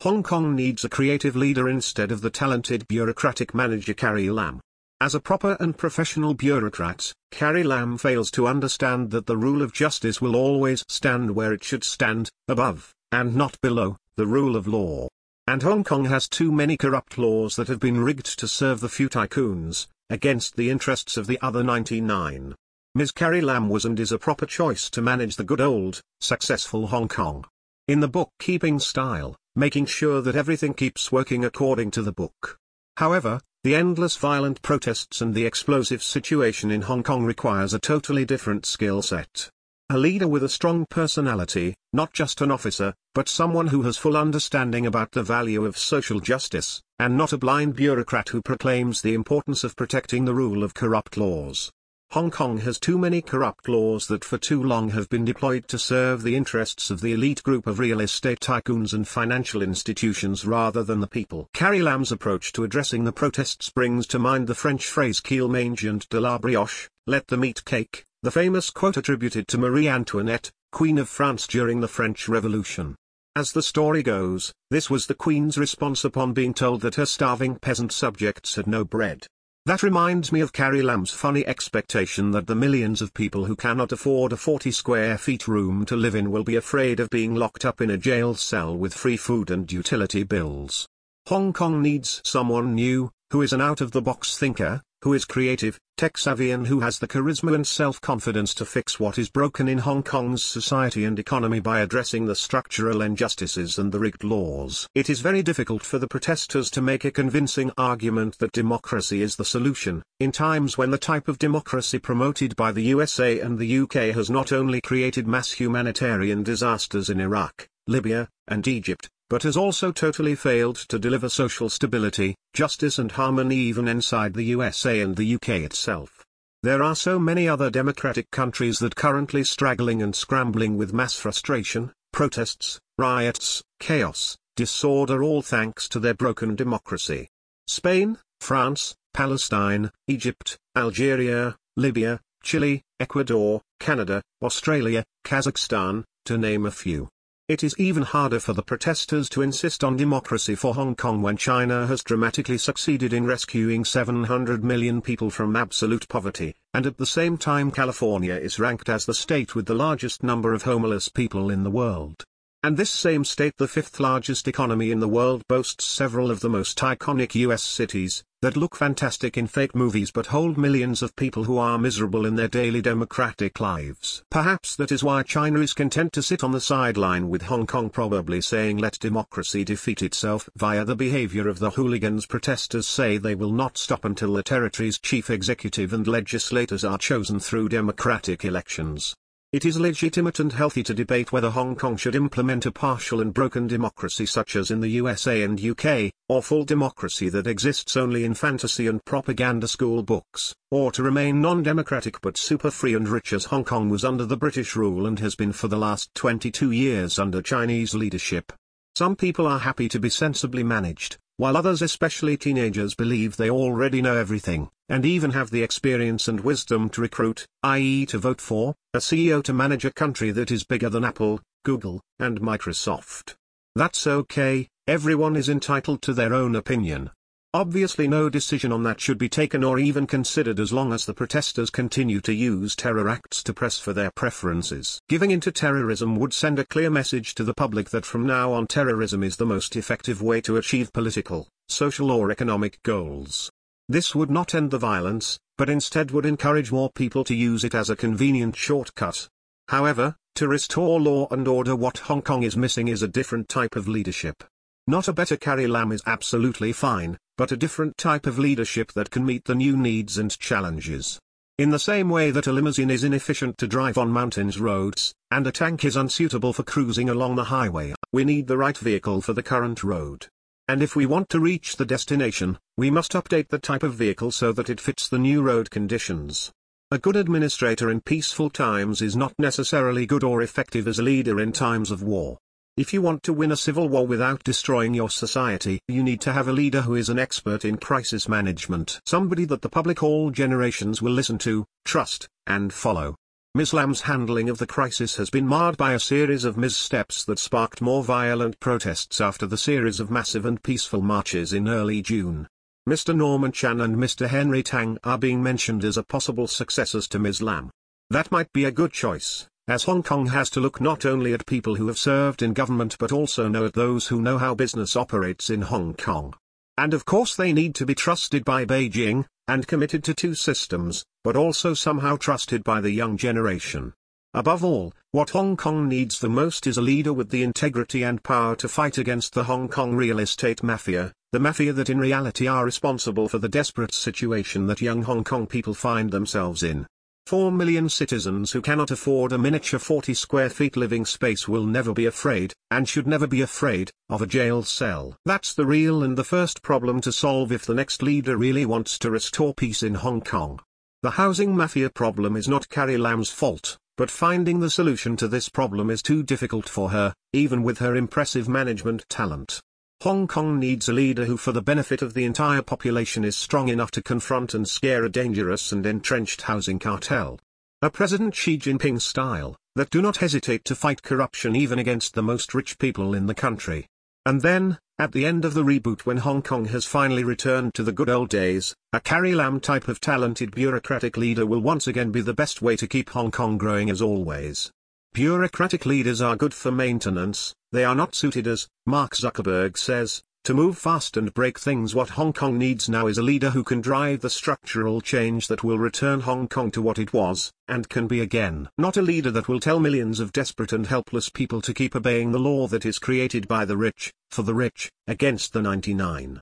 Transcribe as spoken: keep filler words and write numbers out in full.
Hong Kong needs a creative leader instead of the talented bureaucratic manager Carrie Lam. As a proper and professional bureaucrat, Carrie Lam fails to understand that the rule of justice will always stand where it should stand, above, and not below, the rule of law. And Hong Kong has too many corrupt laws that have been rigged to serve the few tycoons, against the interests of the other ninety-nine. Miz Carrie Lam was and is a proper choice to manage the good old, successful Hong Kong. In the bookkeeping style, making sure that everything keeps working according to the book. However, the endless violent protests and the explosive situation in Hong Kong requires a totally different skill set. A leader with a strong personality, not just an officer, but someone who has full understanding about the value of social justice, and not a blind bureaucrat who proclaims the importance of protecting the rule of corrupt laws. Hong Kong has too many corrupt laws that for too long have been deployed to serve the interests of the elite group of real estate tycoons and financial institutions rather than the people. Carrie Lam's approach to addressing the protests brings to mind the French phrase qu'il mange de la brioche, let them eat cake, the famous quote attributed to Marie Antoinette, Queen of France during the French Revolution. As the story goes, this was the Queen's response upon being told that her starving peasant subjects had no bread. That reminds me of Carrie Lam's funny expectation that the millions of people who cannot afford a forty square feet room to live in will be afraid of being locked up in a jail cell with free food and utility bills. Hong Kong needs someone new, who is an out-of-the-box thinker, who is creative, tech-savvy and who has the charisma and self-confidence to fix what is broken in Hong Kong's society and economy by addressing the structural injustices and the rigged laws. It is very difficult for the protesters to make a convincing argument that democracy is the solution, in times when the type of democracy promoted by the U S A and the U K has not only created mass humanitarian disasters in Iraq, Libya, and Egypt, but has also totally failed to deliver social stability, justice and harmony even inside the U S A and the U K itself. There are so many other democratic countries that currently struggling and scrambling with mass frustration, protests, riots, chaos, disorder all thanks to their broken democracy. Spain, France, Palestine, Egypt, Algeria, Libya, Chile, Ecuador, Canada, Australia, Kazakhstan, to name a few. It is even harder for the protesters to insist on democracy for Hong Kong when China has dramatically succeeded in rescuing seven hundred million people from absolute poverty, and at the same time California is ranked as the state with the largest number of homeless people in the world. And this same state, the fifth largest economy in the world, boasts several of the most iconic U S cities, that look fantastic in fake movies but hold millions of people who are miserable in their daily democratic lives. Perhaps that is why China is content to sit on the sideline with Hong Kong probably saying let democracy defeat itself via the behavior of the hooligans. Protesters say they will not stop until the territory's chief executive and legislators are chosen through democratic elections. It is legitimate and healthy to debate whether Hong Kong should implement a partial and broken democracy such as in the U S A and U K, or full democracy that exists only in fantasy and propaganda school books, or to remain non-democratic but super free and rich as Hong Kong was under the British rule and has been for the last twenty-two years under Chinese leadership. Some people are happy to be sensibly managed, while others, especially teenagers, believe they already know everything, and even have the experience and wisdom to recruit, that is to vote for, a C E O to manage a country that is bigger than Apple, Google, and Microsoft. That's okay, everyone is entitled to their own opinion. Obviously no decision on that should be taken or even considered as long as the protesters continue to use terror acts to press for their preferences. Giving in to terrorism would send a clear message to the public that from now on terrorism is the most effective way to achieve political, social or economic goals. This would not end the violence, but instead would encourage more people to use it as a convenient shortcut. However, to restore law and order, what Hong Kong is missing is a different type of leadership. Not a better Carrie Lam is absolutely fine, but a different type of leadership that can meet the new needs and challenges. In the same way that a limousine is inefficient to drive on mountains roads, and a tank is unsuitable for cruising along the highway, we need the right vehicle for the current road. And if we want to reach the destination, we must update the type of vehicle so that it fits the new road conditions. A good administrator in peaceful times is not necessarily good or effective as a leader in times of war. If you want to win a civil war without destroying your society, you need to have a leader who is an expert in crisis management. Somebody that the public all generations will listen to, trust, and follow. Miz Lam's handling of the crisis has been marred by a series of missteps that sparked more violent protests after the series of massive and peaceful marches in early June. Mister Norman Chan and Mister Henry Tang are being mentioned as a possible successors to Miz Lam. That might be a good choice, as Hong Kong has to look not only at people who have served in government but also know at those who know how business operates in Hong Kong. And of course they need to be trusted by Beijing, and committed to two systems, but also somehow trusted by the young generation. Above all, what Hong Kong needs the most is a leader with the integrity and power to fight against the Hong Kong real estate mafia, the mafia that in reality are responsible for the desperate situation that young Hong Kong people find themselves in. Four million citizens who cannot afford a miniature forty square feet living space will never be afraid, and should never be afraid, of a jail cell. That's the real and the first problem to solve if the next leader really wants to restore peace in Hong Kong. The housing mafia problem is not Carrie Lam's fault, but finding the solution to this problem is too difficult for her, even with her impressive management talent. Hong Kong needs a leader who for the benefit of the entire population is strong enough to confront and scare a dangerous and entrenched housing cartel. A President Xi Jinping style, that do not hesitate to fight corruption even against the most rich people in the country. And then, at the end of the reboot when Hong Kong has finally returned to the good old days, a Carrie Lam type of talented bureaucratic leader will once again be the best way to keep Hong Kong growing as always. Bureaucratic leaders are good for maintenance, they are not suited, as Mark Zuckerberg says, to move fast and break things. What Hong Kong needs now is a leader who can drive the structural change that will return Hong Kong to what it was, and can be again. Not a leader that will tell millions of desperate and helpless people to keep obeying the law that is created by the rich, for the rich, against the ninety-nine.